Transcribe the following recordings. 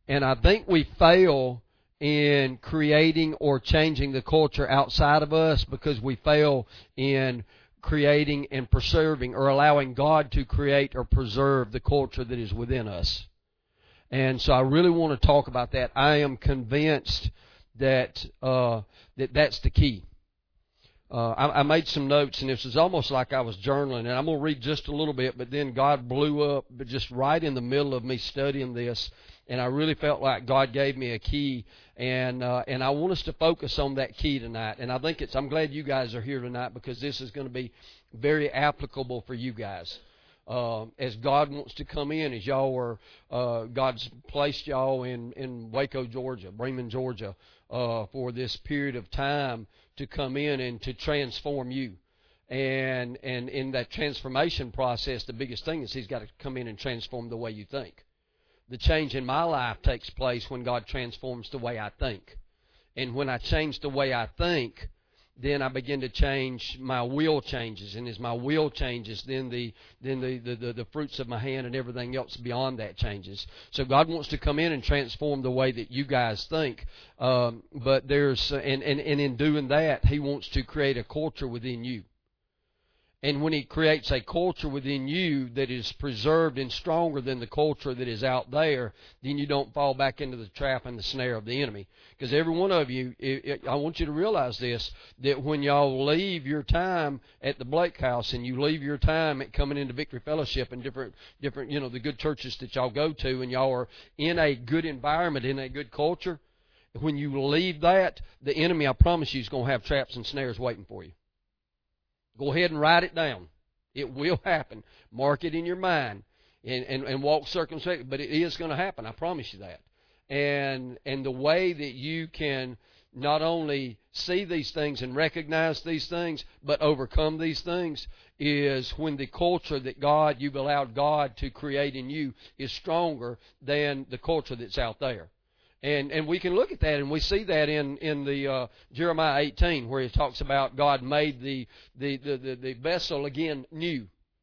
And I think we fail in creating or changing the culture outside of us because we fail in creating and preserving or allowing God to create or preserve the culture that is within us. And so I really want to talk about that. I am convinced that that's the key. I made some notes, and this is almost like I was journaling, and I'm going to read just a little bit, but then God blew up just right in the middle of me studying this, and I really felt like God gave me a key, and I want us to focus on that key tonight. And I think I'm glad you guys are here tonight because this is going to be very applicable for you guys. As God wants to come in, as y'all are, God's placed y'all in Waco, Georgia, Bremen, Georgia, for this period of time to come in and to transform you. And in that transformation process, the biggest thing is He's got to come in and transform the way you think. The change in my life takes place when God transforms the way I think. And when I change the way I think, then I begin to change, my will changes. And as my will changes, then the fruits of my hand and everything else beyond that changes. So God wants to come in and transform the way that you guys think. But there's, and in doing that, He wants to create a culture within you. And when He creates a culture within you that is preserved and stronger than the culture that is out there, then you don't fall back into the trap and the snare of the enemy. Because every one of you, I want you to realize this, that when y'all leave your time at the Blake House and you leave your time at coming into Victory Fellowship and different, the good churches that y'all go to, and y'all are in a good environment, in a good culture, when you leave that, the enemy, I promise you, is going to have traps and snares waiting for you. Go ahead and write it down. It will happen. Mark it in your mind and walk circumspectly. But it is going to happen. I promise you that. And the way that you can not only see these things and recognize these things, but overcome these things is when the culture that you've allowed God to create in you is stronger than the culture that's out there. And we can look at that, and we see that in the Jeremiah 18, where it talks about God made the vessel again new,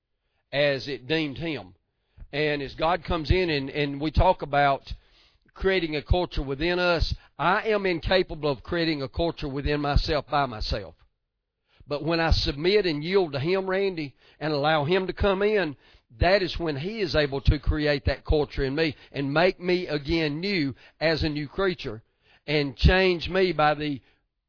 as it deemed Him. And as God comes in, and we talk about creating a culture within us, I am incapable of creating a culture within myself by myself. But when I submit and yield to Him, Randy, and allow Him to come in, that is when He is able to create that culture in me and make me again new as a new creature and change me by the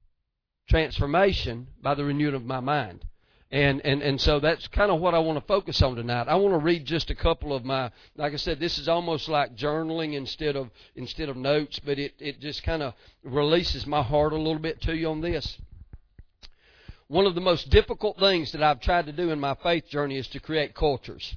transformation, by the renewing of my mind. And so that's kind of what I want to focus on tonight. I want to read just a couple of my, like I said, this is almost like journaling instead of notes, but it just kind of releases my heart a little bit to you on this. One of the most difficult things that I've tried to do in my faith journey is to create cultures.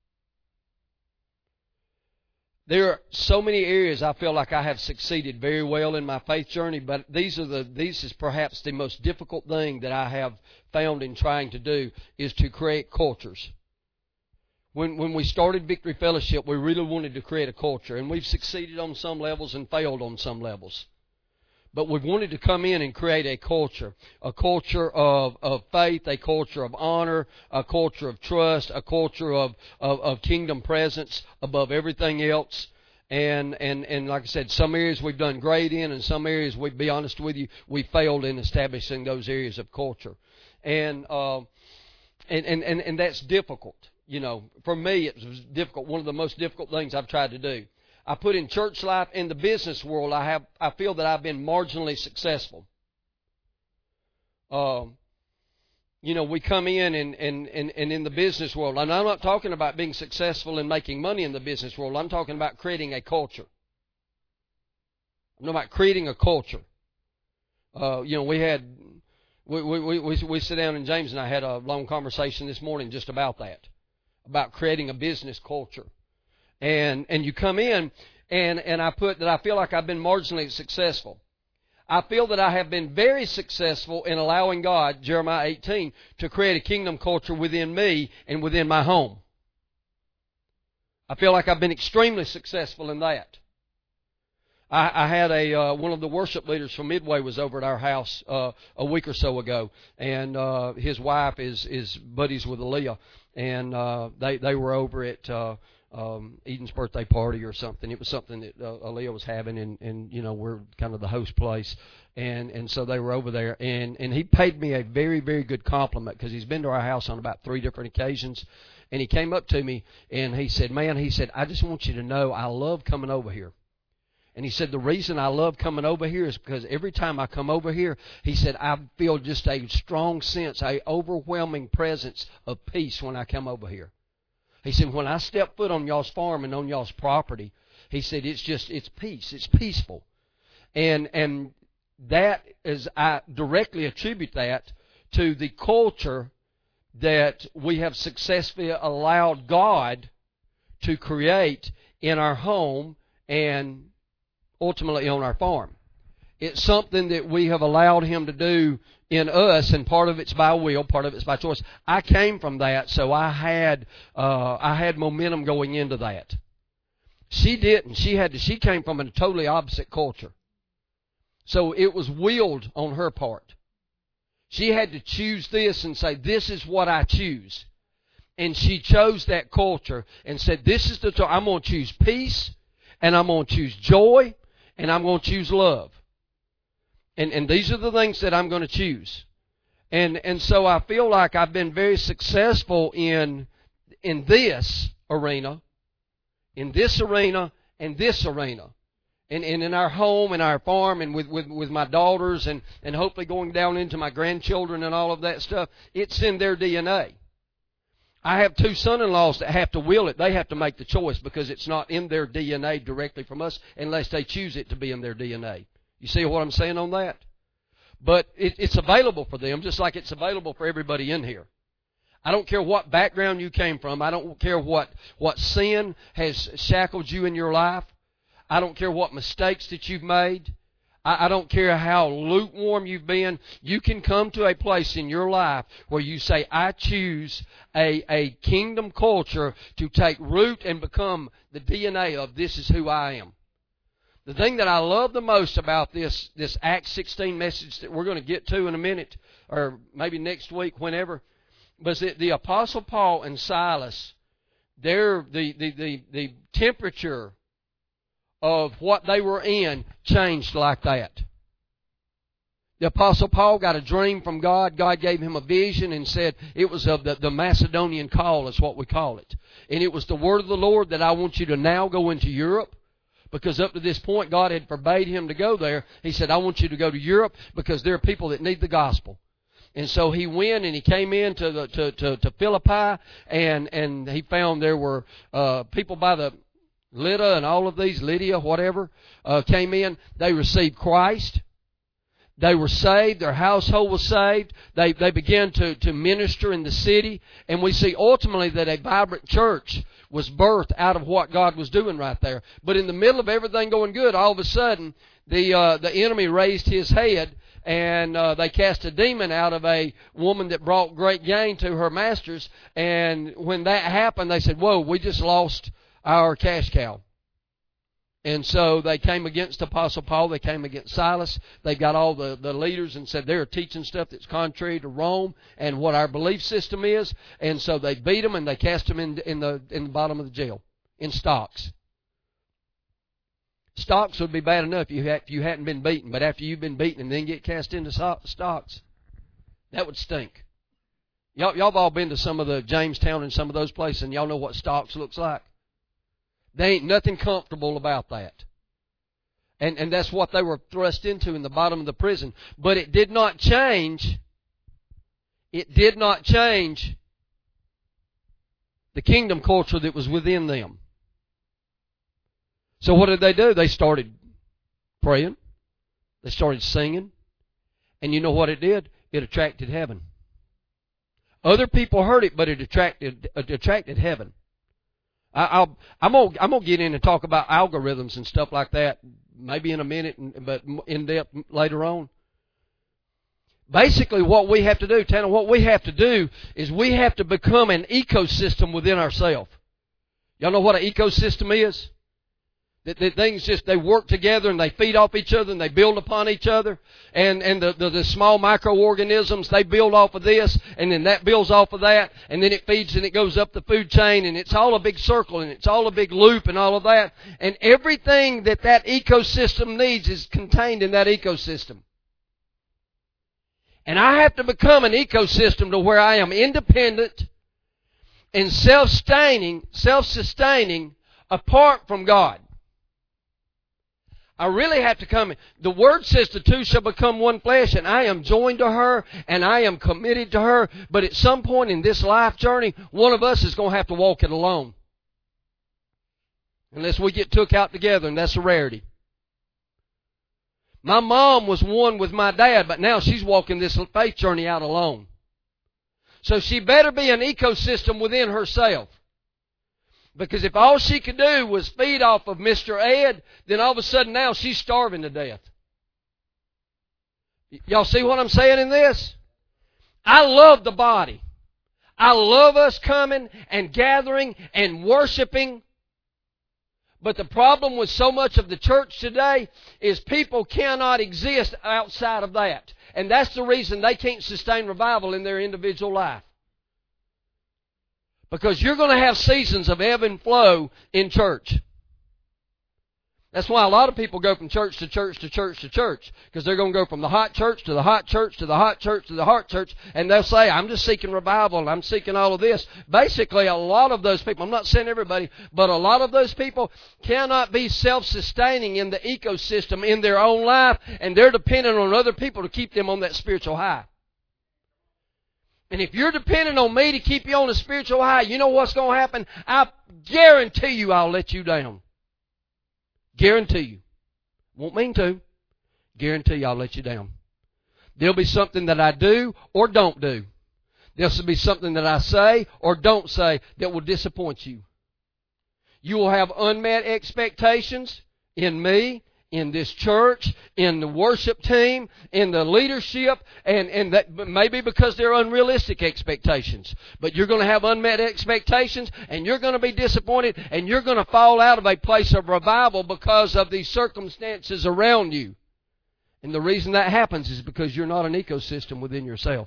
There are so many areas I feel like I have succeeded very well in my faith journey, but this is perhaps the most difficult thing that I have found in trying to do is to create cultures. When we started Victory Fellowship, we really wanted to create a culture, and we've succeeded on some levels and failed on some levels. But we've wanted to come in and create a culture of faith, a culture of honor, a culture of trust, a culture of kingdom presence above everything else. And like I said, some areas we've done great in, and some areas, we'll be honest with you, we failed in establishing those areas of culture. And that's difficult. For me, it was difficult. One of the most difficult things I've tried to do. I put in church life, in the business world, I feel that I've been marginally successful. We come in and in the business world, and I'm not talking about being successful in making money in the business world. I'm talking about creating a culture. I'm talking about creating a culture. We sit down, and James and I had a long conversation this morning just about that, about creating a business culture. And you come in, and I put that I feel like I've been marginally successful. I feel that I have been very successful in allowing God, Jeremiah 18, to create a kingdom culture within me and within my home. I feel like I've been extremely successful in that. I had one of the worship leaders from Midway was over at our house a week or so ago, and his wife is buddies with Aaliyah, and they were over at Eden's birthday party or something. It was something that Aaliyah was having, and we're kind of the host place, and so they were over there, and he paid me a very, very good compliment because he's been to our house on about 3 different occasions, and he came up to me and he said, "Man," he said, "I just want you to know I love coming over here." And he said, "The reason I love coming over here is because every time I come over here," he said, "I feel just a strong sense, a overwhelming presence of peace when I come over here." He said, "When I step foot on y'all's farm and on y'all's property," he said, it's peace. It's peaceful. And that is, I directly attribute that to the culture that we have successfully allowed God to create in our home and ultimately on our farm. It's something that we have allowed Him to do in us, and part of it's by will, part of it's by choice. I came from that, so I had momentum going into that. She didn't. She came from a totally opposite culture. So it was willed on her part. She had to choose this and say, "This is what I choose." And she chose that culture and said, "This is I'm going to choose peace, and I'm going to choose joy, and I'm going to choose love. And these are the things that I'm going to choose." And so I feel like I've been very successful in this arena, and this arena, and in our home and our farm, and with my daughters, and hopefully going down into my grandchildren and all of that stuff. It's in their DNA. I have 2 son-in-laws that have to will it. They have to make the choice because it's not in their DNA directly from us unless they choose it to be in their DNA. You see what I'm saying on that? But it's available for them just like it's available for everybody in here. I don't care what background you came from. I don't care what sin has shackled you in your life. I don't care what mistakes that you've made. I don't care how lukewarm you've been. You can come to a place in your life where you say, "I choose a kingdom culture to take root and become the DNA of this is who I am." The thing that I love the most about this Acts 16 message that we're going to get to in a minute, or maybe next week, whenever, was that the Apostle Paul and Silas, the temperature of what they were in changed like that. The Apostle Paul got a dream from God. God gave him a vision and said it was of the Macedonian call, is what we call it. And it was the word of the Lord that I want you to now go into Europe. Because up to this point, God had forbade him to go there. He said, "I want you to go to Europe because there are people that need the gospel." And so he went and he came in to Philippi, and he found there were people by the Lydda and all of these, Lydia, whatever, came in. They received Christ. They were saved. Their household was saved. They began to minister in the city. And we see ultimately that a vibrant church was birthed out of what God was doing right there. But in the middle of everything going good, all of a sudden, the enemy raised his head, and they cast a demon out of a woman that brought great gain to her masters. And when that happened, they said, "Whoa, we just lost our cash cow." And so they came against Apostle Paul. They came against Silas. They got all the leaders and said they're teaching stuff that's contrary to Rome and what our belief system is. And so they beat them and they cast them in the bottom of the jail in stocks. Stocks would be bad enough if you hadn't been beaten, but after you've been beaten and then get cast into stocks, that would stink. Y'all have all been to some of the Jamestown and some of those places, and y'all know what stocks looks like. There ain't nothing comfortable about that. And that's what they were thrust into in the bottom of the prison. But it did not change. It did not change the kingdom culture that was within them. So what did they do? They started praying. They started singing. And you know what it did? It attracted heaven. Other people heard it, but it attracted heaven. I'm gonna get in and talk about algorithms and stuff like that maybe in a minute, but in depth later on. Basically, what we have to do, Tanner, what we have to do is we have to become an ecosystem within ourselves. Y'all know what an ecosystem is? That things just, they work together and they feed off each other and they build upon each other. And the small microorganisms, they build off of this, and then that builds off of that, and then it feeds and it goes up the food chain, and it's all a big circle and it's all a big loop and all of that. And everything that ecosystem needs is contained in that ecosystem. And I have to become an ecosystem to where I am independent and self-sustaining apart from God. I really have to come. The Word says the two shall become one flesh, and I am joined to her, and I am committed to her. But at some point in this life journey, one of us is going to have to walk it alone. Unless we get took out together, and that's a rarity. My mom was one with my dad, but now she's walking this faith journey out alone. So she better be an ecosystem within herself. Because if all she could do was feed off of Mr. Ed, then all of a sudden now she's starving to death. Y'all see what I'm saying in this? I love the body. I love us coming and gathering and worshiping. But the problem with so much of the church today is people cannot exist outside of that. And that's the reason they can't sustain revival in their individual life. Because you're going to have seasons of ebb and flow in church. That's why a lot of people go from church to church to church to church. Because they're going to go from the hot church to the hot church to the hot church to the hot church. And they'll say, I'm just seeking revival and I'm seeking all of this. Basically, a lot of those people, I'm not saying everybody, but a lot of those people cannot be self-sustaining in the ecosystem in their own life. And they're dependent on other people to keep them on that spiritual high. And if you're dependent on me to keep you on a spiritual high, you know what's going to happen? I guarantee you I'll let you down. Guarantee you. Won't mean to. Guarantee you I'll let you down. There'll be something that I do or don't do. There'll be something that I say or don't say that will disappoint you. You will have unmet expectations in me, in this church, in the worship team, in the leadership, and that maybe because they're unrealistic expectations. But you're going to have unmet expectations, and you're going to be disappointed, and you're going to fall out of a place of revival because of these circumstances around you. And the reason that happens is because you're not an ecosystem within yourself.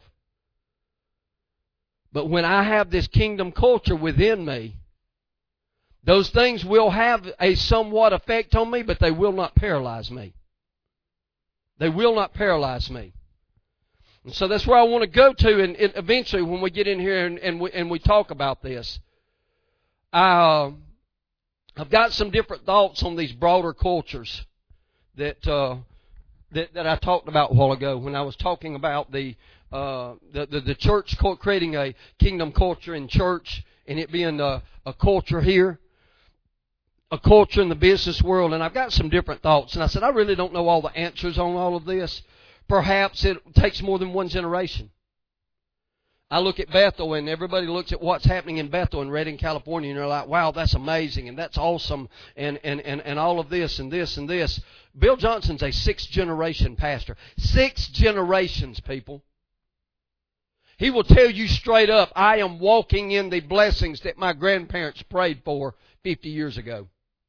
But when I have this kingdom culture within me, those things will have a somewhat effect on me, but they will not paralyze me. They will not paralyze me. And so that's where I want to go to, and eventually when we get in here and we talk about this. I've got some different thoughts on these broader cultures that I talked about a while ago when I was talking about the church creating a kingdom culture in church, and it being a culture here. A culture in the business world, and I've got some different thoughts. And I said, I really don't know all the answers on all of this. Perhaps it takes more than one generation. I look at Bethel, and everybody looks at what's happening in Bethel in Redding, California, and they're like, wow, that's amazing, and that's awesome, and all of this, and this, and this. Bill Johnson's a 6th-generation pastor. 6 generations, people. He will tell you straight up, I am walking in the blessings that my grandparents prayed for 50 years ago.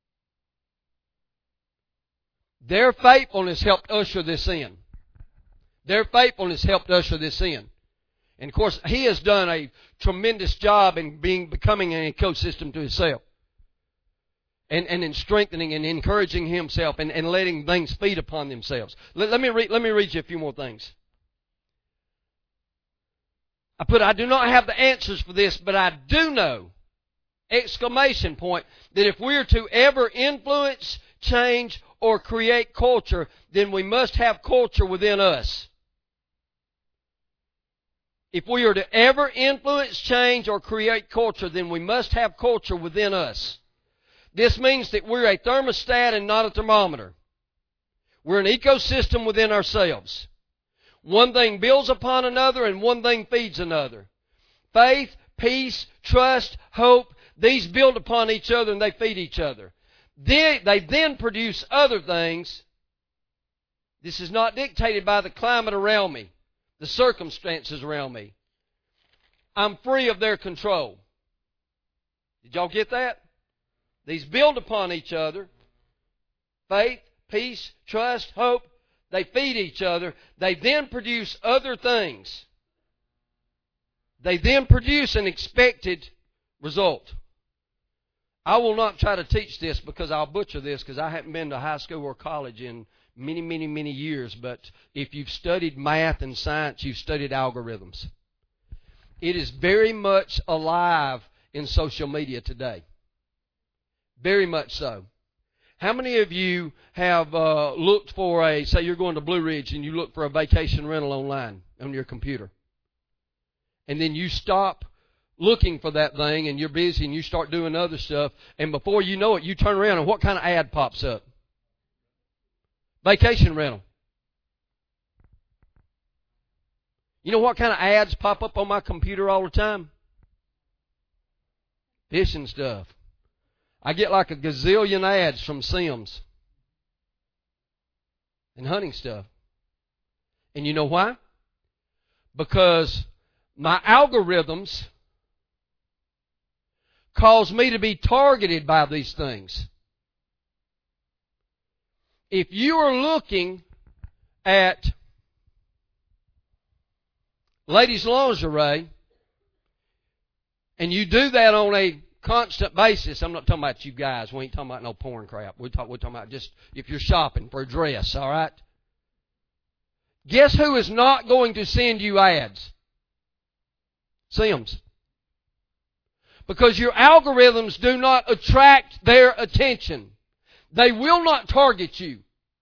Their faithfulness helped usher this in. Their faithfulness helped usher this in. And of course, he has done a tremendous job in becoming an ecosystem to himself. And in strengthening and encouraging himself and letting things feed upon themselves. Let me read you a few more things. I do not have the answers for this, but I do know, ! That if we are to ever influence, change, or create culture, then we must have culture within us. If we are to ever influence, change, or create culture, then we must have culture within us. This means that we're a thermostat and not a thermometer. We're an ecosystem within ourselves. One thing builds upon another and one thing feeds another. Faith, peace, trust, hope, these build upon each other and they feed each other. They then produce other things. This is not dictated by the climate around me, the circumstances around me. I'm free of their control. Did y'all get that? These build upon each other Faith, peace, trust, hope. They feed each other. They then produce other things. They then produce an expected result. I will not try to teach this because I'll butcher this, because I haven't been to high school or college in many, many, many years. But if you've studied math and science, you've studied algorithms. It is very much alive in social media today. Very much so. How many of you have looked for say you're going to Blue Ridge and you look for a vacation rental online on your computer. And then you stop looking for that thing and you're busy and you start doing other stuff. And before you know it, you turn around and what kind of ad pops up? Vacation rental. You know what kind of ads pop up on my computer all the time? Fishing stuff. I get like a gazillion ads from Sims and hunting stuff. And you know why? Because my algorithms cause me to be targeted by these things. If you are looking at ladies' lingerie, and you do that on a constant basis, I'm not talking about you guys. We ain't talking about no porn crap. We're talking about just if you're shopping for a dress, all right? Guess who is not going to send you ads? Sims. Because your algorithms do not attract their attention. They will not target you.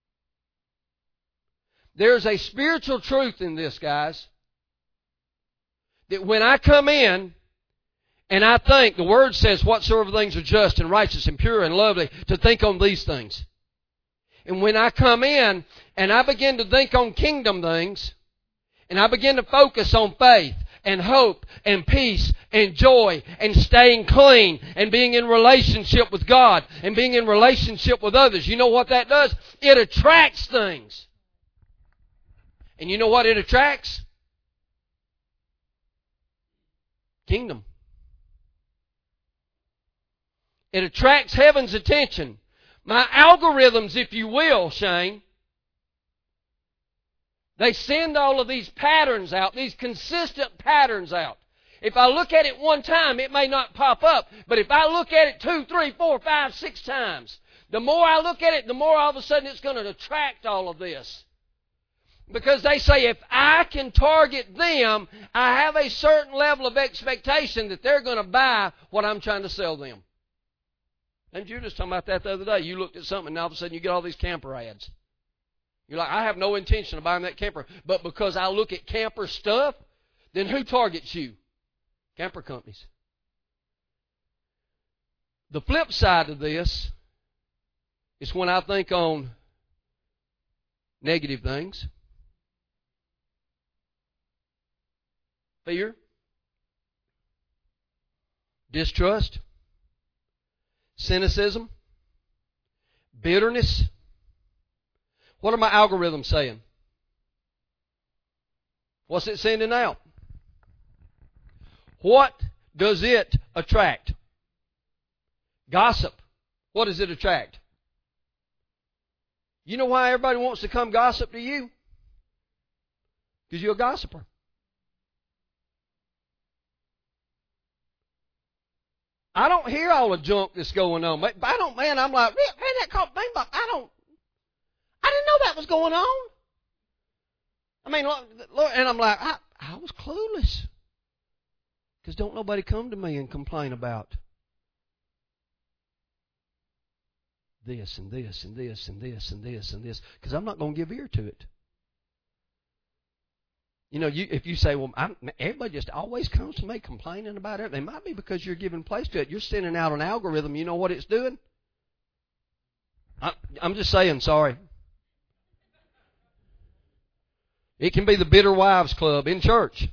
There's a spiritual truth in this, guys. That when I come in and I think, the Word says, whatsoever things are just and righteous and pure and lovely, to think on these things. And when I come in and I begin to think on kingdom things, and I begin to focus on faith and hope and peace and joy and staying clean and being in relationship with God and being in relationship with others, you know what that does? It attracts things. And you know what it attracts? Kingdom. It attracts heaven's attention. My algorithms, if you will, Shane, they send all of these patterns out, these consistent patterns out. If I look at it one time, it may not pop up. But if I look at it 2, 3, 4, 5, 6 times, the more I look at it, the more all of a sudden it's going to attract all of this. Because they say if I can target them, I have a certain level of expectation that they're going to buy what I'm trying to sell them. And you were just talking about that the other day. You looked at something and all of a sudden you get all these camper ads. You're like, I have no intention of buying that camper. But because I look at camper stuff, then who targets you? Camper companies. The flip side of this is when I think on negative things. Fear. Distrust. Cynicism. Bitterness. What are my algorithms saying? What's it sending out? What does it attract? Gossip. What does it attract? You know why everybody wants to come gossip to you? Because you're a gossiper. I don't hear all the junk that's going on. But I don't, man, I'm like, man, that caught me, but I didn't know that was going on. I mean, Lord, and I'm like, I was clueless. Because don't nobody come to me and complain about this and this and this and this and this and this. Because I'm not going to give ear to it. You know, if you say, well, everybody just always comes to me complaining about it, it might be because you're giving place to it. You're sending out an algorithm. You know what it's doing? I'm just saying, sorry. It can be the Bitter Wives Club in church.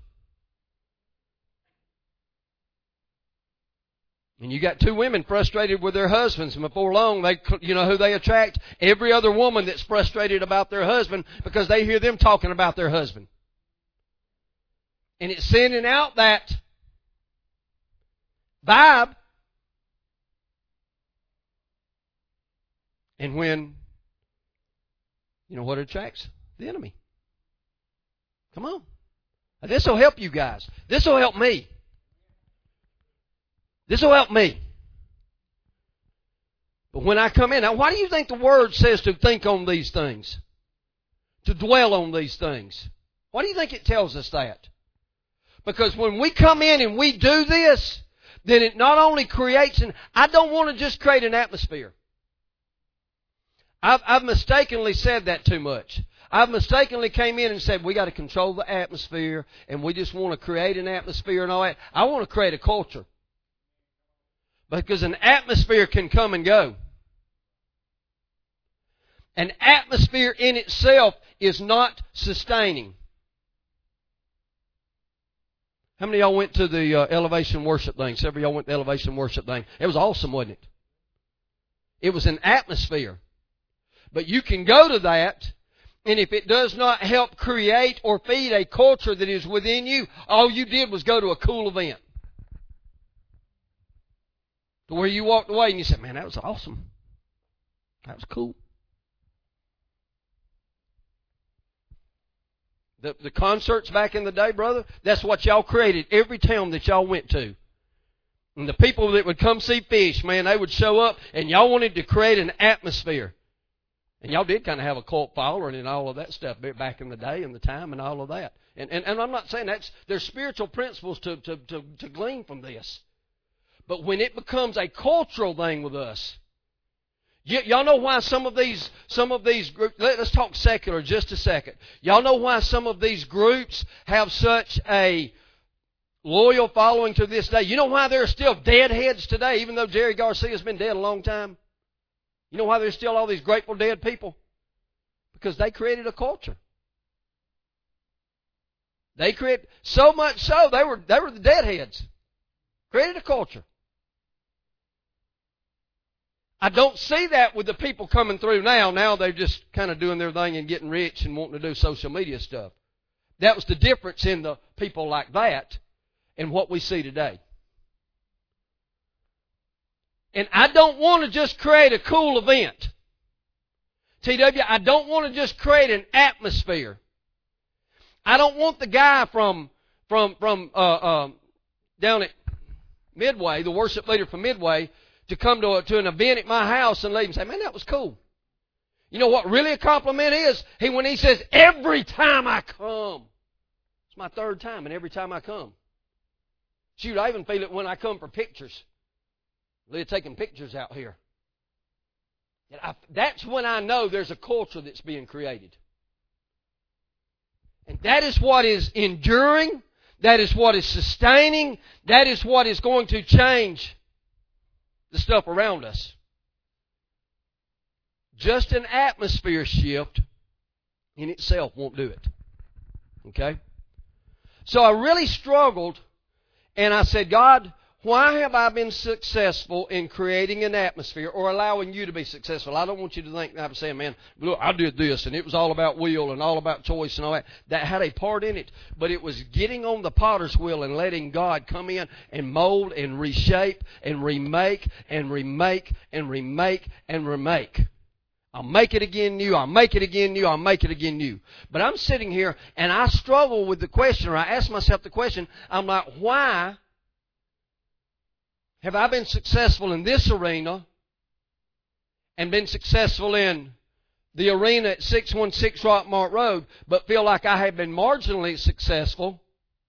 And you got 2 women frustrated with their husbands, and before long, you know who they attract? Every other woman that's frustrated about their husband because they hear them talking about their husband. And it's sending out that vibe. And when You know what attracts? The enemy. Come on. This will help you guys. This will help me. This will help me. But when I come in, now why do you think the Word says to think on these things? To dwell on these things? Why do you think it tells us that? Because when we come in and we do this, then it not only creates, and I don't want to just create an atmosphere. I've mistakenly said that too much. I've mistakenly came in and said we got to control the atmosphere and we just want to create an atmosphere and all that. I want to create a culture. Because an atmosphere can come and go. An atmosphere in itself is not sustaining. How many of y'all went to the elevation worship thing? Several of y'all went to the elevation worship thing. It was awesome, wasn't it? It was an atmosphere. But you can go to that, and if it does not help create or feed a culture that is within you, all you did was go to a cool event. To where you walked away and you said, man, that was awesome. That was cool. The concerts back in the day, brother, that's what y'all created. Every town that y'all went to. And the people that would come see Fish, man, they would show up and y'all wanted to create an atmosphere. And y'all did kind of have a cult following and all of that stuff back in the day and the time and all of that. And I'm not saying there's spiritual principles to glean from this. But when it becomes a cultural thing with us, y'all know why some of these groups, let's talk secular just a second. Y'all know why some of these groups have such a loyal following to this day? You know why there are still deadheads today, even though Jerry Garcia's been dead a long time? You know why there's still all these Grateful Dead people? Because they created a culture. They created, so much so, they were the deadheads. Created a culture. I don't see that with the people coming through now. Now they're just kind of doing their thing and getting rich and wanting to do social media stuff. That was the difference in the people like that and what we see today. And I don't want to just create a cool event. TW, I don't want to just create an atmosphere. I don't want the guy from down at Midway, the worship leader from Midway, to come to an event at my house and leave and say, man, that was cool. You know what really a compliment is? When he says, every time I come. It's my third time, and every time I come. Shoot, I even feel it when I come for pictures. They're taking pictures out here. And that's when I know there's a culture that's being created. And that is what is enduring. That is what is sustaining. That is what is going to change the stuff around us. Just an atmosphere shift in itself won't do it. Okay? So I really struggled, and I said, God, why have I been successful in creating an atmosphere or allowing you to be successful? I don't want you to think I'm saying, man, look, I did this and it was all about will and all about choice and all that. That had a part in it, but it was getting on the potter's wheel and letting God come in and mold and reshape and remake and remake and remake and remake. I'll make it again new, I'll make it again new, I'll make it again new. But I'm sitting here and I struggle with the question, or I ask myself the question, I'm like, why have I been successful in this arena and been successful in the arena at 616 Rockmart Road, but feel like I have been marginally successful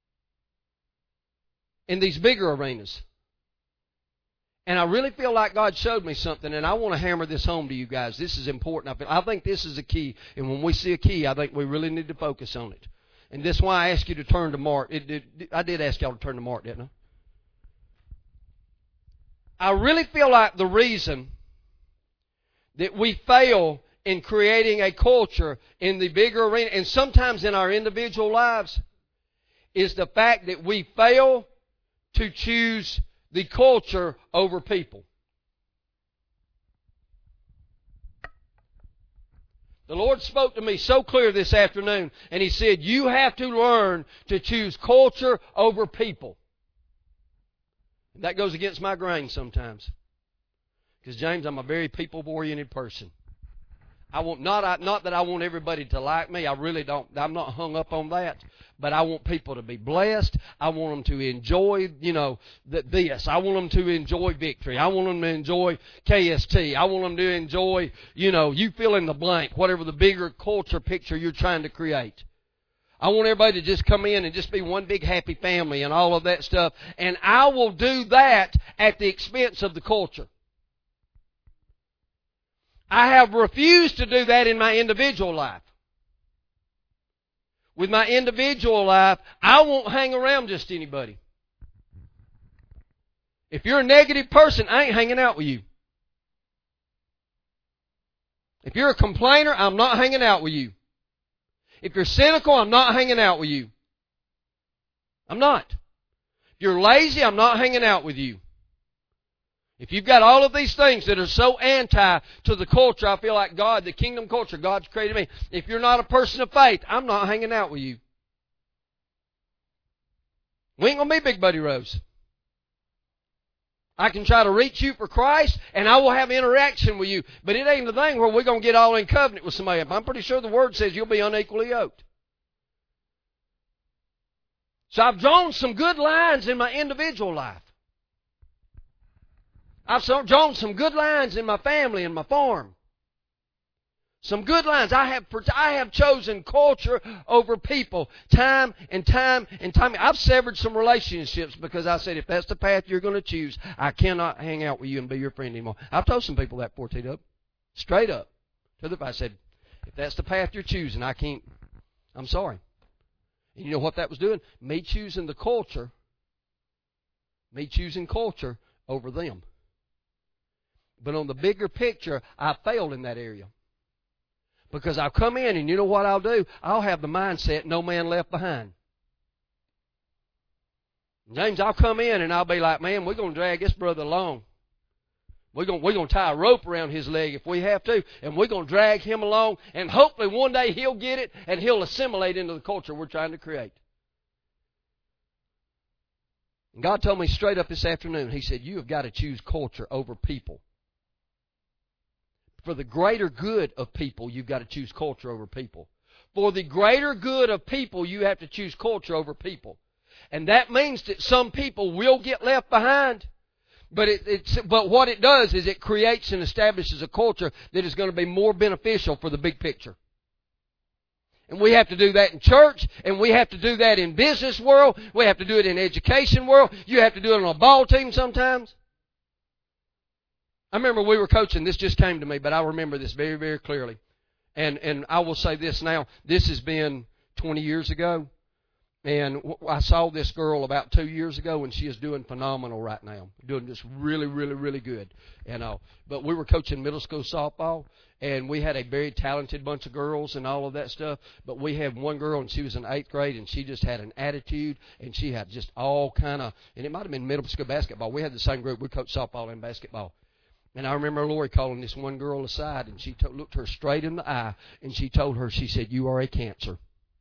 in these bigger arenas? And I really feel like God showed me something, and I want to hammer this home to you guys. This is important. I think this is a key, and when we see a key, I think we really need to focus on it. And that's why I asked you to turn to Mark. I did ask y'all to turn to Mark, didn't I? I really feel like the reason that we fail in creating a culture in the bigger arena, and sometimes in our individual lives, is the fact that we fail to choose the culture over people. The Lord spoke to me so clear this afternoon, and He said, you have to learn to choose culture over people. That goes against my grain sometimes. Because, James, I'm a very people-oriented person. I want not that I want everybody to like me. I really don't. I'm not hung up on that. But I want people to be blessed. I want them to enjoy, this. I want them to enjoy victory. I want them to enjoy KST. I want them to enjoy, you fill in the blank, whatever the bigger culture picture you're trying to create. I want everybody to just come in and just be one big happy family and all of that stuff. And I will do that at the expense of the culture. I have refused to do that in my individual life. With my individual life, I won't hang around just anybody. If you're a negative person, I ain't hanging out with you. If you're a complainer, I'm not hanging out with you. If you're cynical, I'm not hanging out with you. I'm not. If you're lazy, I'm not hanging out with you. If you've got all of these things that are so anti to the culture, I feel like God, the kingdom culture, God's created me. If you're not a person of faith, I'm not hanging out with you. We ain't going to be Big Buddy Rose. I can try to reach you for Christ, and I will have interaction with you. But it ain't the thing where we're going to get all in covenant with somebody. I'm pretty sure the Word says you'll be unequally yoked. So I've drawn some good lines in my individual life. I've drawn some good lines in my family and my farm. Some good lines. I have chosen culture over people time and time and time. I've severed some relationships because I said, if that's the path you're going to choose, I cannot hang out with you and be your friend anymore. I've told some people that before, Tito. Straight up. I said, if that's the path you're choosing, I can't. I'm sorry. And you know what that was doing? Me choosing the culture. Me choosing culture over them. But on the bigger picture, I failed in that area. Because I'll come in and you know what I'll do? I'll have the mindset, no man left behind. James, I'll come in and I'll be like, man, we're going to drag this brother along. We're going to tie a rope around his leg if we have to, and we're going to drag him along, and hopefully one day he'll get it and he'll assimilate into the culture we're trying to create. And God told me straight up this afternoon, He said, you have got to choose culture over people. For the greater good of people, you've got to choose culture over people. For the greater good of people, you have to choose culture over people. And that means that some people will get left behind. But what it does is it creates and establishes a culture that is going to be more beneficial for the big picture. And we have to do that in church, and we have to do that in business world. We have to do it in education world. You have to do it on a ball team sometimes. I remember we were coaching. This just came to me, but I remember this very, very clearly. And I will say this now. This has been 20 years ago. And I saw this girl about 2 years ago, and she is doing phenomenal right now. Doing just really, really, really good. But we were coaching middle school softball, and we had a very talented bunch of girls and all of that stuff. But we had one girl, and she was in 8th grade, and she just had an attitude, and she had just all kind of, and it might have been middle school basketball. We had the same group. We coached softball and basketball. And I remember Lori calling this one girl aside, and she looked her straight in the eye, and she told her, she said, you are a cancer.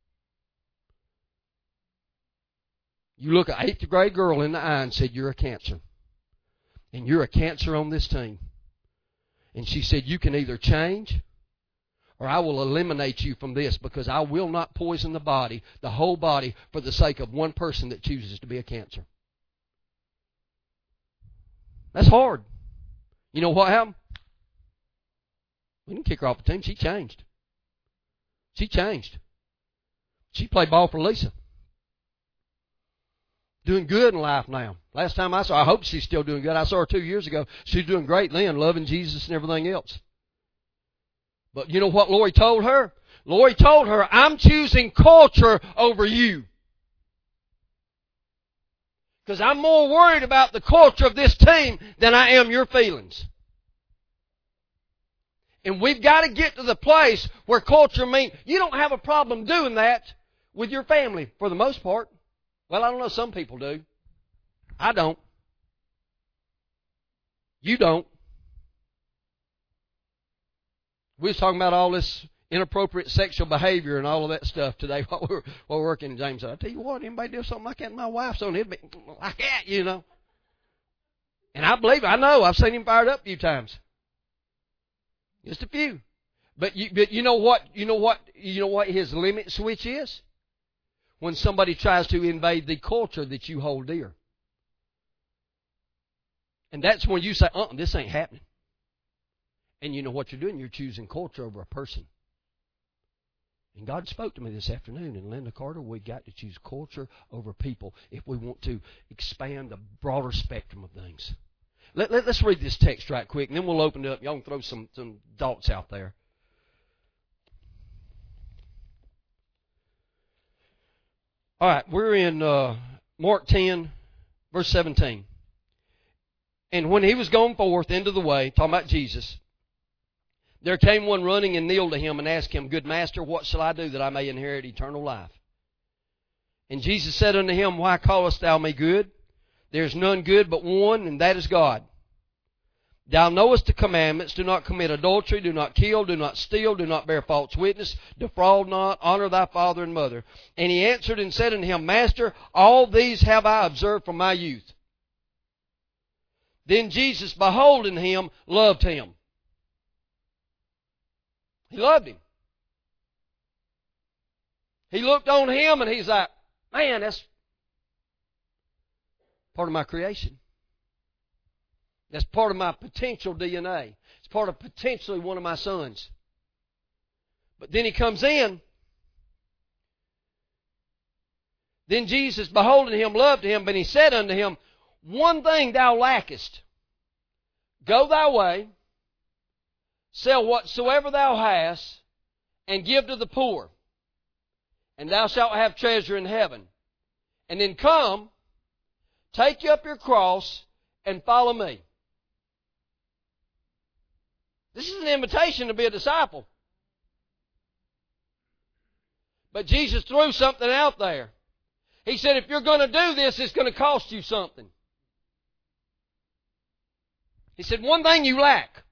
You look an 8th grade girl in the eye and said, you're a cancer. And you're a cancer on this team. And she said, you can either change, or I will eliminate you from this, because I will not poison the whole body, for the sake of one person that chooses to be a cancer. That's hard. You know what happened? We didn't kick her off the team. She changed. She played ball for Lisa. Doing good in life now. Last time I saw her, I hope she's still doing good. I saw her 2 years ago. She's doing great then, loving Jesus and everything else. But you know what Lori told her? Lori told her, I'm choosing culture over you. Because I'm more worried about the culture of this team than I am your feelings. And we've got to get to the place where culture means you don't have a problem doing that with your family for the most part. Well, I don't know, some people do. I don't. You don't. We was talking about all this inappropriate sexual behavior and all of that stuff today while we were working. And James said, I tell you what, anybody do something like that in my wife's on, it'd be like that, you know. And I believe, I know, I've seen him fired up a few times. Just a few. But you know what his limit switch is? When somebody tries to invade the culture that you hold dear. And that's when you say, this ain't happening. And you know what you're doing? You're choosing culture over a person. And God spoke to me this afternoon, and Linda Carter, we've got to choose culture over people if we want to expand the broader spectrum of things. Let's read this text right quick, and then we'll open it up. Y'all can throw some thoughts out there. All right, we're in Mark 10, verse 17. And when he was gone forth into the way, talking about Jesus, there came one running and kneeled to him and asked him, Good master, what shall I do that I may inherit eternal life? And Jesus said unto him, Why callest thou me good? There is none good but one, and that is God. Thou knowest the commandments, do not commit adultery, do not kill, do not steal, do not bear false witness, defraud not, honor thy father and mother. And he answered and said unto him, Master, all these have I observed from my youth. Then Jesus, beholding him, loved him. He loved him. He looked on him and he's like, man, that's part of my creation. That's part of my potential DNA. It's part of potentially one of my sons. But then he comes in. Then Jesus, beholding him, loved him, but he said unto him, One thing thou lackest. Go thy way, sell whatsoever thou hast, and give to the poor, and thou shalt have treasure in heaven. And then come, take up your cross, and follow me. This is an invitation to be a disciple. But Jesus threw something out there. He said, if you're going to do this, it's going to cost you something. He said, one thing you lack.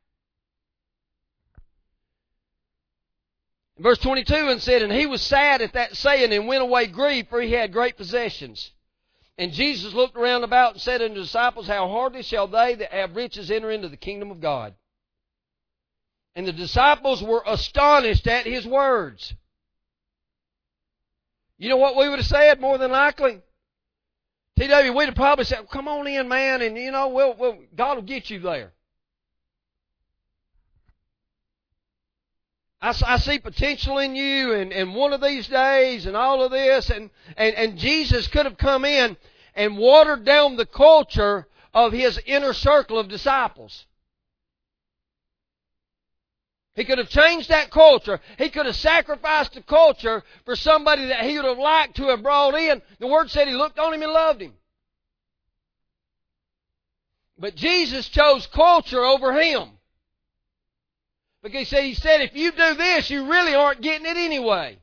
Verse 22, and said, And he was sad at that saying, and went away grieved, for he had great possessions. And Jesus looked around about and said unto the disciples, How hardly shall they that have riches enter into the kingdom of God? And the disciples were astonished at his words. You know what we would have said more than likely? T.W., we'd have probably said, come on in, man, and God will get you there. I see potential in you, and one of these days, and all of this, and Jesus could have come in and watered down the culture of his inner circle of disciples. He could have changed that culture. He could have sacrificed the culture for somebody that he would have liked to have brought in. The Word said he looked on him and loved him. But Jesus chose culture over him. Because he said, if you do this, you really aren't getting it anyway.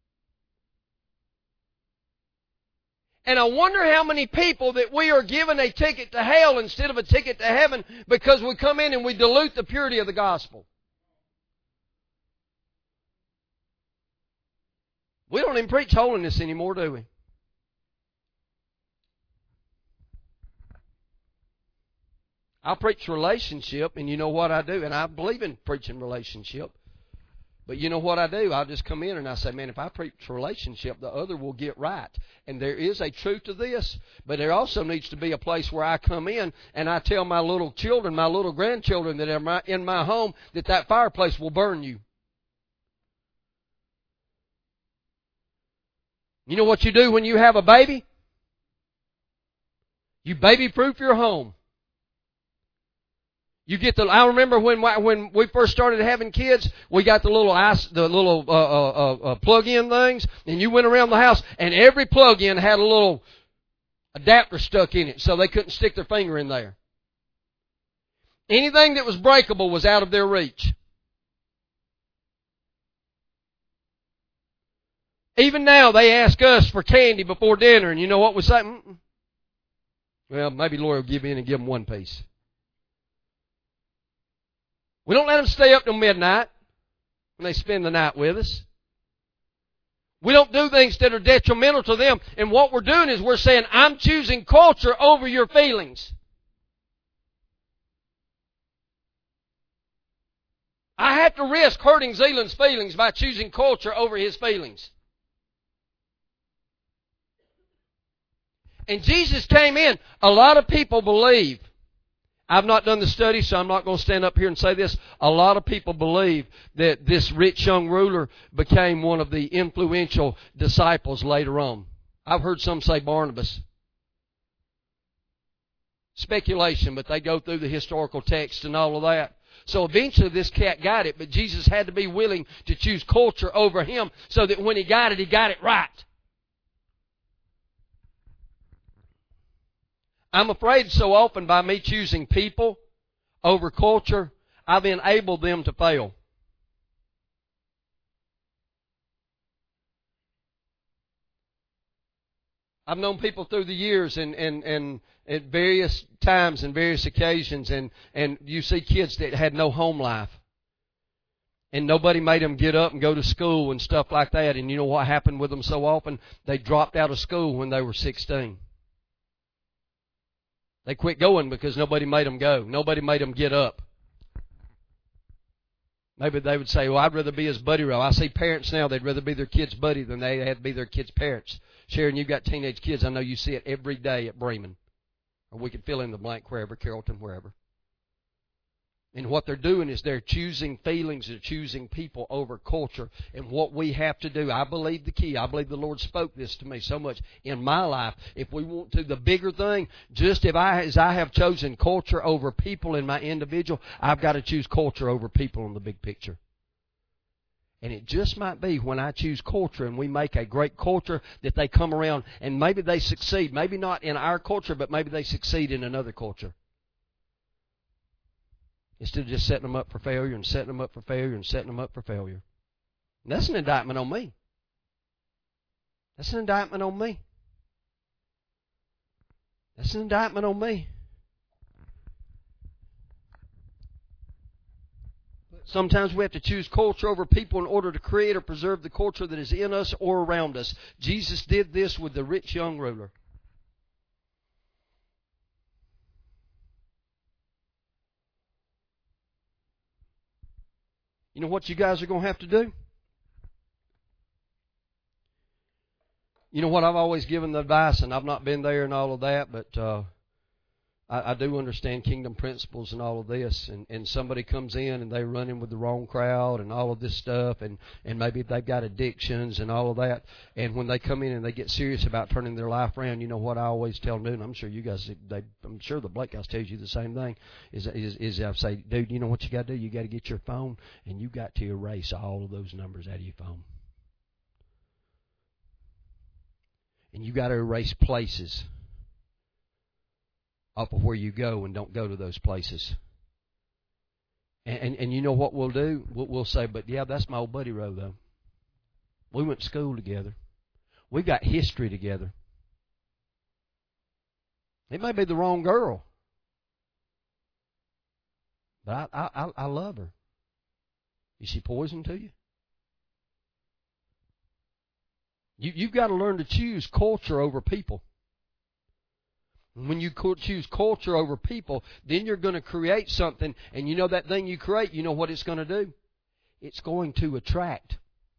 And I wonder how many people that we are given a ticket to hell instead of a ticket to heaven because we come in and we dilute the purity of the gospel. We don't even preach holiness anymore, do we? I preach relationship, and you know what I do? And I believe in preaching relationship. But you know what I do? I'll just come in and I say, man, if I preach relationship, the other will get right. And there is a truth to this, but there also needs to be a place where I come in and I tell my little children, my little grandchildren that are in my home, that fireplace will burn you. You know what you do when you have a baby? You baby-proof your home. You get I remember when we first started having kids, we got the little plug-in things, and you went around the house, and every plug-in had a little adapter stuck in it, so they couldn't stick their finger in there. Anything that was breakable was out of their reach. Even now, they ask us for candy before dinner, and you know what we say? Well, maybe Lord will give in and give them one piece. We don't let them stay up till midnight when they spend the night with us. We don't do things that are detrimental to them. And what we're doing is we're saying, I'm choosing culture over your feelings. I had to risk hurting Zeland's feelings by choosing culture over his feelings. And Jesus came in. A lot of people believe, I've not done the study, so I'm not going to stand up here and say this. A lot of people believe that this rich young ruler became one of the influential disciples later on. I've heard some say Barnabas. Speculation, but they go through the historical text and all of that. So eventually this cat got it, but Jesus had to be willing to choose culture over him so that when he got it right. I'm afraid so often by me choosing people over culture, I've enabled them to fail. I've known people through the years and at various times and various occasions, and you see kids that had no home life. And nobody made them get up and go to school and stuff like that. And you know what happened with them so often? They dropped out of school when they were 16. They quit going because nobody made them go. Nobody made them get up. Maybe they would say, well, I'd rather be his buddy. I see parents now, they'd rather be their kid's buddy than they had to be their kid's parents. Sharon, you've got teenage kids. I know you see it every day at Bremen. Or we could fill in the blank wherever, Carrollton, wherever. And what they're doing is they're choosing feelings, they're choosing people over culture. And what we have to do, I believe the key, I believe the Lord spoke this to me so much in my life. If we want to, the bigger thing, just as I have chosen culture over people in my individual, I've got to choose culture over people in the big picture. And it just might be when I choose culture and we make a great culture that they come around and maybe they succeed. Maybe not in our culture, but maybe they succeed in another culture. Instead of just setting them up for failure and setting them up for failure and setting them up for failure. And that's an indictment on me. That's an indictment on me. That's an indictment on me. Sometimes we have to choose culture over people in order to create or preserve the culture that is in us or around us. Jesus did this with the rich young ruler. You know what you guys are going to have to do? You know what I've always given the advice, and I've not been there and all of that, but I do understand kingdom principles and all of this. And somebody comes in and they're running with the wrong crowd and all of this stuff, and maybe they've got addictions and all of that. And when they come in and they get serious about turning their life around, you know what I always tell them, and I'm sure you guys, I'm sure the Blake House tells you the same thing, is I say, dude, you know what you got to do? You got to get your phone and you got to erase all of those numbers out of your phone. And you got to erase places off of where you go and don't go to those places. And you know what we'll do? We'll say, but yeah, that's my old buddy Roe, though. We went to school together. We've got history together. It may be the wrong girl, but I love her. Is she poison to you? You've got to learn to choose culture over people. When you choose culture over people, then you're going to create something, and you know that thing you create, you know what it's going to do? It's going to attract.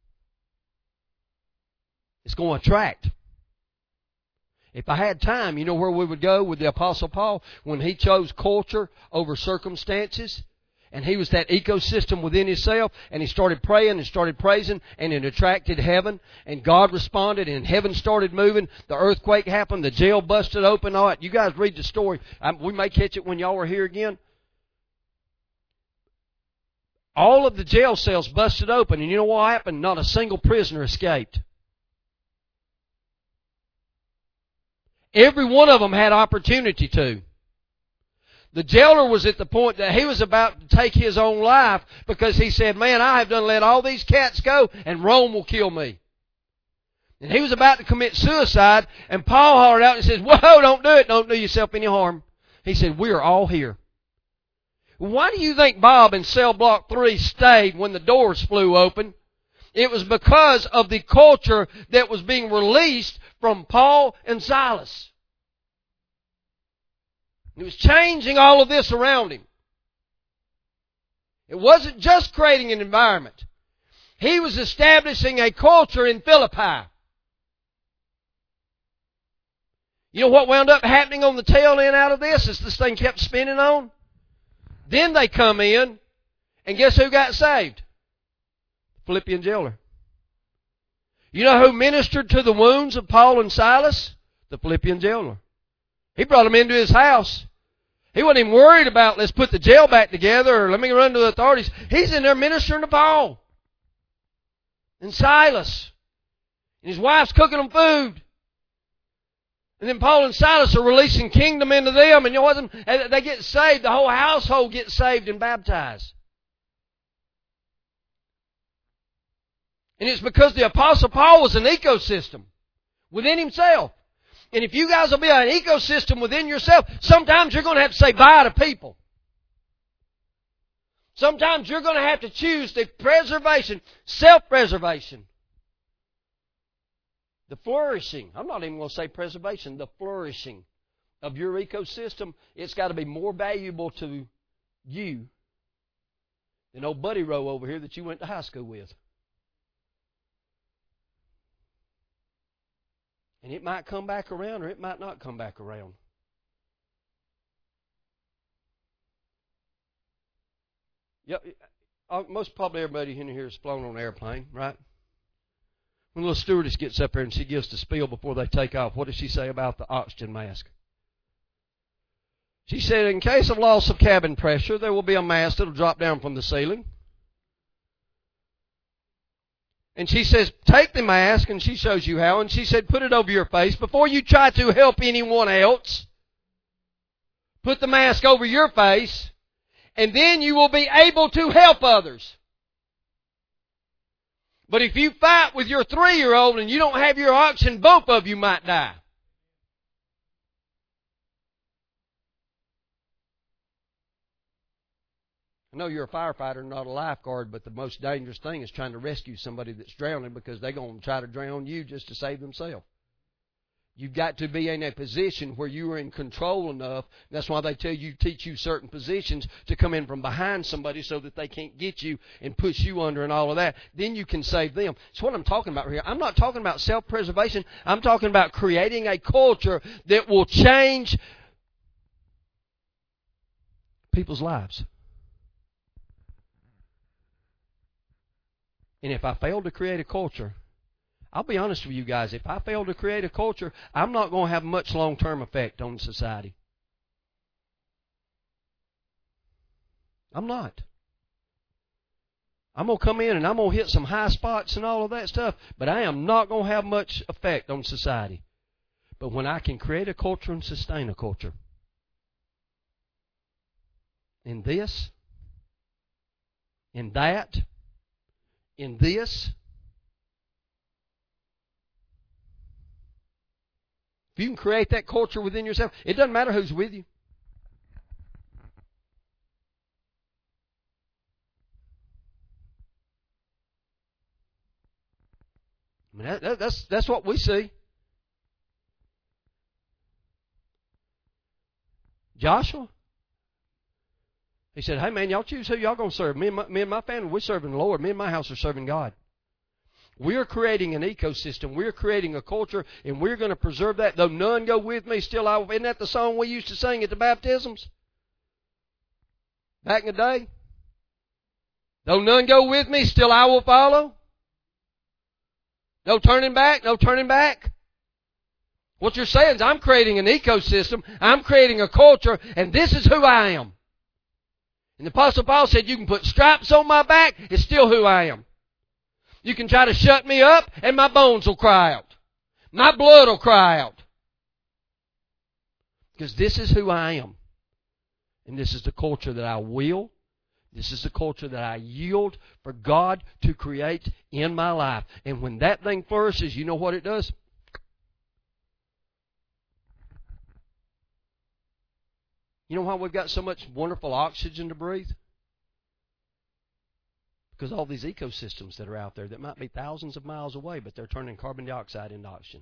It's going to attract. If I had time, you know where we would go with the Apostle Paul? When he chose culture over circumstances, and he was that ecosystem within himself, and he started praying and started praising, and it attracted heaven, and God responded, and heaven started moving. The earthquake happened, the jail busted open. All right, you guys read the story. We may catch it when y'all are here again. All of the jail cells busted open, and you know what happened? Not a single prisoner escaped. Every one of them had opportunity to. The jailer was at the point that he was about to take his own life because he said, man, I have done let all these cats go and Rome will kill me. And he was about to commit suicide, and Paul hollered out and says, whoa, don't do it. Don't do yourself any harm. He said, we are all here. Why do you think Bob in cell block 3 stayed when the doors flew open? It was because of the culture that was being released from Paul and Silas. He was changing all of this around him. It wasn't just creating an environment. He was establishing a culture in Philippi. You know what wound up happening on the tail end out of this as this thing kept spinning on? Then they come in, and guess who got saved? Philippian jailer. You know who ministered to the wounds of Paul and Silas? The Philippian jailer. He brought them into his house. He wasn't even worried about, let's put the jail back together, or let me run to the authorities. He's in there ministering to Paul and Silas. And his wife's cooking them food. And then Paul and Silas are releasing kingdom into them. And you know what? They get saved. The whole household gets saved and baptized. And it's because the Apostle Paul was an ecosystem within himself. And if you guys will be an ecosystem within yourself, sometimes you're going to have to say bye to people. Sometimes you're going to have to choose the preservation, self-preservation, the flourishing. I'm not even going to say preservation, the flourishing of your ecosystem. It's got to be more valuable to you than old Buddy Rowe over here that you went to high school with. And it might come back around or it might not come back around. Yep, most probably everybody in here has flown on an airplane, right? When the little stewardess gets up there and she gives the spiel before they take off, what does she say about the oxygen mask? She said, in case of loss of cabin pressure, there will be a mask that will drop down from the ceiling. And she says, take the mask, and she shows you how, and she said, put it over your face. Before you try to help anyone else, put the mask over your face, and then you will be able to help others. But if you fight with your 3-year-old and you don't have your oxygen, both of you might die. I know you're a firefighter, not a lifeguard, but the most dangerous thing is trying to rescue somebody that's drowning because they're going to try to drown you just to save themselves. You've got to be in a position where you are in control enough. That's why they teach you certain positions to come in from behind somebody so that they can't get you and push you under and all of that. Then you can save them. That's what I'm talking about here. I'm not talking about self-preservation. I'm talking about creating a culture that will change people's lives. And if I fail to create a culture, I'll be honest with you guys, if I fail to create a culture, I'm not going to have much long-term effect on society. I'm not. I'm going to come in and I'm going to hit some high spots and all of that stuff, but I am not going to have much effect on society. But when I can create a culture and sustain a culture, in this, in that, in this, if you can create that culture within yourself, it doesn't matter who's with you. I mean, that's what we see. Joshua, he said, hey man, y'all choose who y'all going to serve. Me and my family, we're serving the Lord. Me and my house are serving God. We're creating an ecosystem. We're creating a culture, and we're going to preserve that. Though none go with me, still I will. Isn't that the song we used to sing at the baptisms? Back in the day? Though none go with me, still I will follow. No turning back, no turning back. What you're saying is I'm creating an ecosystem. I'm creating a culture, and this is who I am. And the Apostle Paul said, you can put stripes on my back, it's still who I am. You can try to shut me up, and my bones will cry out. My blood will cry out. Because this is who I am. And this is the culture that I will. This is the culture that I yield for God to create in my life. And when that thing flourishes, you know what it does? You know why we've got so much wonderful oxygen to breathe? Because all these ecosystems that are out there that might be thousands of miles away, but they're turning carbon dioxide into oxygen.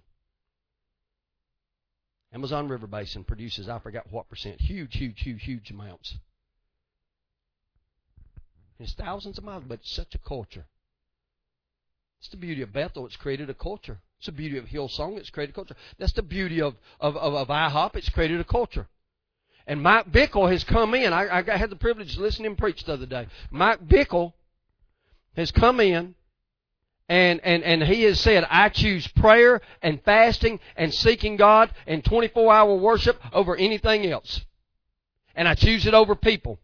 Amazon River Basin produces, I forgot what percent, huge amounts. It's thousands of miles, but it's such a culture. It's the beauty of Bethel. It's created a culture. It's the beauty of Hillsong. It's created a culture. That's the beauty of IHOP. It's created a culture. And Mike Bickle has come in. I had the privilege to listen to him preach the other day. Mike Bickle has come in and he has said, I choose prayer and fasting and seeking God and 24-hour worship over anything else. And I choose it over people.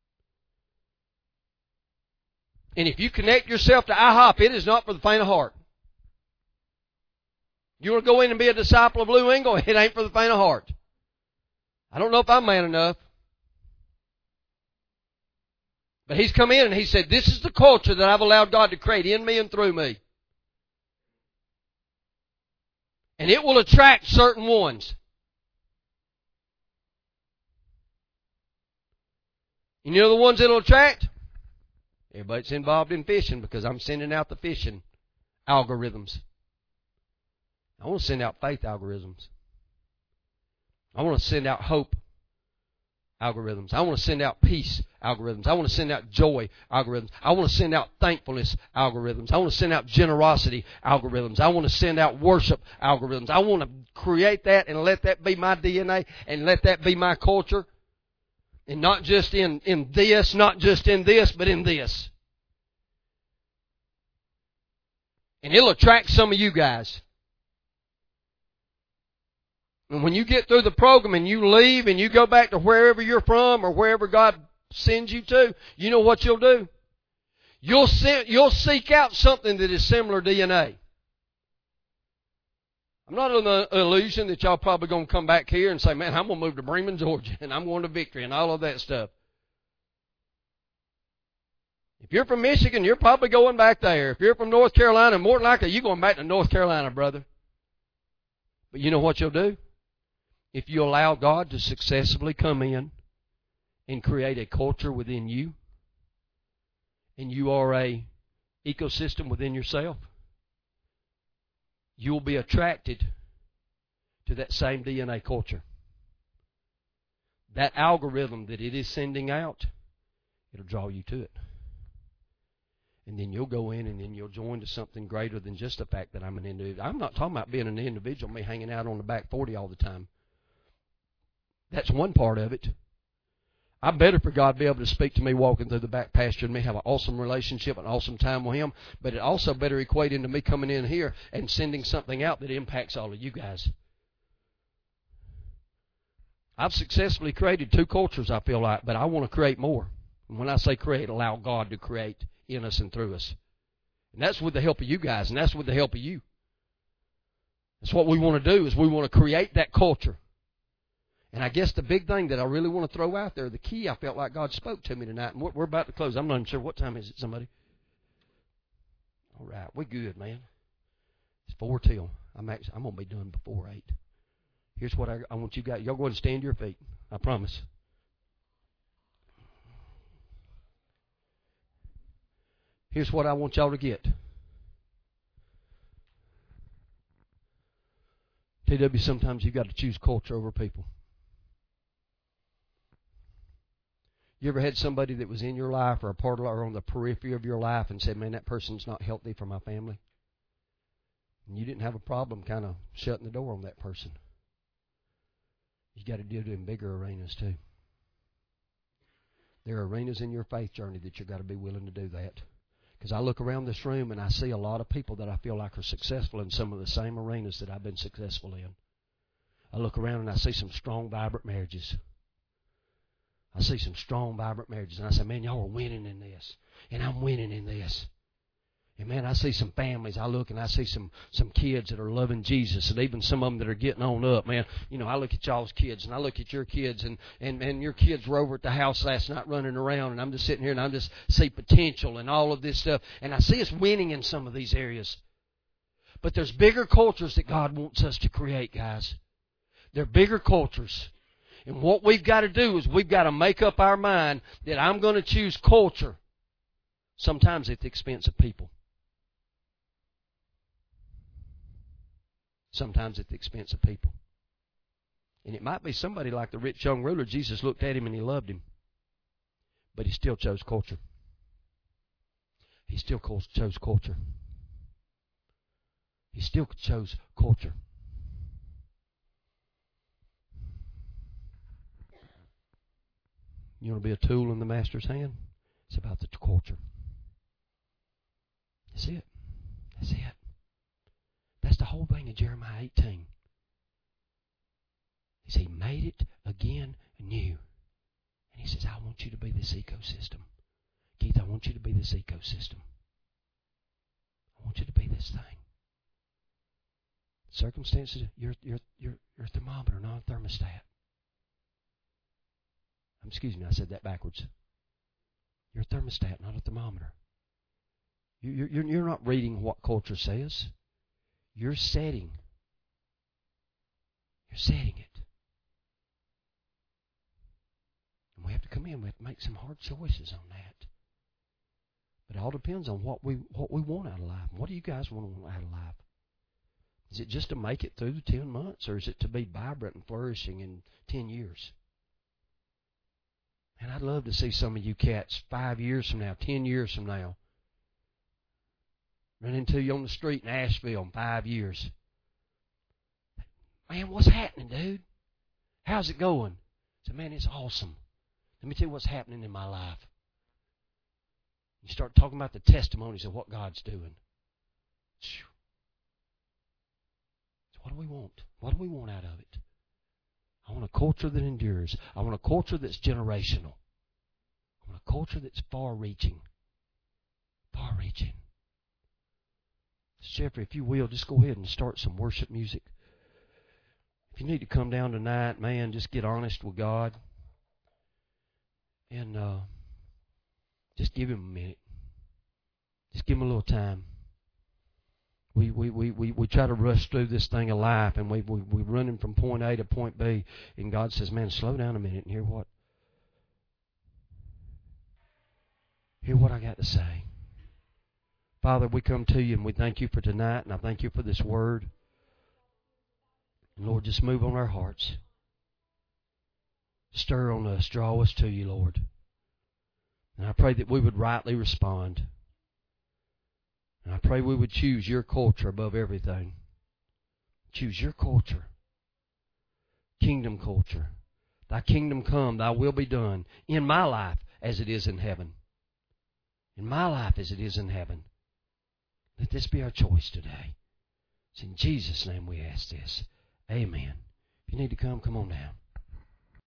And if you connect yourself to IHOP, it is not for the faint of heart. You want to go in and be a disciple of Lou Engle? It ain't for the faint of heart. I don't know if I'm man enough. But he's come in and he said, this is the culture that I've allowed God to create in me and through me. And it will attract certain ones. You know the ones it'll attract? Everybody that's involved in fishing, because I'm sending out the fishing algorithms. I want to send out faith algorithms. I want to send out hope algorithms. I want to send out peace algorithms. I want to send out joy algorithms. I want to send out thankfulness algorithms. I want to send out generosity algorithms. I want to send out worship algorithms. I want to create that and let that be my DNA and let that be my culture. And not just in this, not just in this, but in this. And it'll attract some of you guys. And when you get through the program and you leave and you go back to wherever you're from or wherever God sends you to, you know what you'll do? You'll seek out something that is similar DNA. I'm not under the illusion that y'all probably going to come back here and say, man, I'm going to move to Bremen, Georgia, and I'm going to Victory and all of that stuff. If you're from Michigan, you're probably going back there. If you're from North Carolina, more than likely you're going back to North Carolina, brother. But you know what you'll do? If you allow God to successfully come in and create a culture within you, and you are a ecosystem within yourself, you'll be attracted to that same DNA culture. That algorithm that it is sending out, it'll draw you to it. And then you'll go in and then you'll join to something greater than just the fact that I'm an individual. I'm not talking about being an individual, me hanging out on the back 40 all the time. That's one part of it. I'm better for God to be able to speak to me walking through the back pasture and me have an awesome relationship, an awesome time with Him. But it also better equate into me coming in here and sending something out that impacts all of you guys. I've successfully created 2 cultures, I feel like, but I want to create more. And when I say create, allow God to create in us and through us. And that's with the help of you guys, and that's with the help of you. That's what we want to do, is we want to create that culture. And I guess the big thing that I really want to throw out there, the key I felt like God spoke to me tonight, and we're about to close. I'm not even sure what time is it, somebody. All right, we're good, man. It's 4 till. I'm going to be done before 8. Here's what I want you guys. Y'all go ahead and stand to your feet. I promise. Here's what I want y'all to get. TW, sometimes you've got to choose culture over people. You ever had somebody that was in your life or a part of or on the periphery of your life and said, man, that person's not healthy for my family? And you didn't have a problem kind of shutting the door on that person. You've got to deal in bigger arenas too. There are arenas in your faith journey that you've got to be willing to do that. Because I look around this room and I see a lot of people that I feel like are successful in some of the same arenas that I've been successful in. I look around and I see some strong, vibrant marriages. I see some strong, vibrant marriages. And I say, man, y'all are winning in this. And I'm winning in this. And man, I see some families. I look and I see some kids that are loving Jesus, and even some of them that are getting on up, man. You know, I look at y'all's kids and I look at your kids, and your kids were over at the house last night running around, and I'm just sitting here and I just see potential and all of this stuff. And I see us winning in some of these areas. But there's bigger cultures that God wants us to create, guys. They're bigger cultures. And what we've got to do is we've got to make up our mind that I'm going to choose culture, sometimes at the expense of people. Sometimes at the expense of people. And it might be somebody like the rich young ruler. Jesus looked at him and He loved him. But He still chose culture. He still chose culture. He still chose culture. You want to be a tool in the Master's hand? It's about the culture. That's it. That's it. That's the whole thing of Jeremiah 18. He said, He made it again new. And He says, I want you to be this ecosystem. Keith, I want you to be this ecosystem. I want you to be this thing. Circumstances, you're a thermometer, not a thermostat. Excuse me, I said that backwards. You're a thermostat, not a thermometer. You're not reading what culture says. You're setting. You're setting it. And we have to come in. We have to make some hard choices on that. But it all depends on what we want out of life. What do you guys want out of life? Is it just to make it through the 10 months, or is it to be vibrant and flourishing in 10 years? And I'd love to see some of you cats 5 years from now, 10 years from now, run into you on the street in Asheville in 5 years. Man, what's happening, dude? How's it going? I said, man, it's awesome. Let me tell you what's happening in my life. You start talking about the testimonies of what God's doing. So what do we want? What do we want out of it? I want a culture that endures. I want a culture that's generational. I want a culture that's far-reaching. Far-reaching. Jeffrey, if you will, just go ahead and start some worship music. If you need to come down tonight, man, just get honest with God. And just give Him a minute. Just give Him a little time. We try to rush through this thing of life, and we're running from point A to point B, and God says, man, slow down a minute and hear what I got to say. Father, we come to You, and we thank You for tonight, and I thank You for this word. And Lord, just move on our hearts. Stir on us, draw us to You, Lord. And I pray that we would rightly respond. And I pray we would choose Your culture above everything. Choose Your culture. Kingdom culture. Thy kingdom come, Thy will be done in my life as it is in heaven. In my life as it is in heaven. Let this be our choice today. It's in Jesus' name we ask this. Amen. If you need to come on down.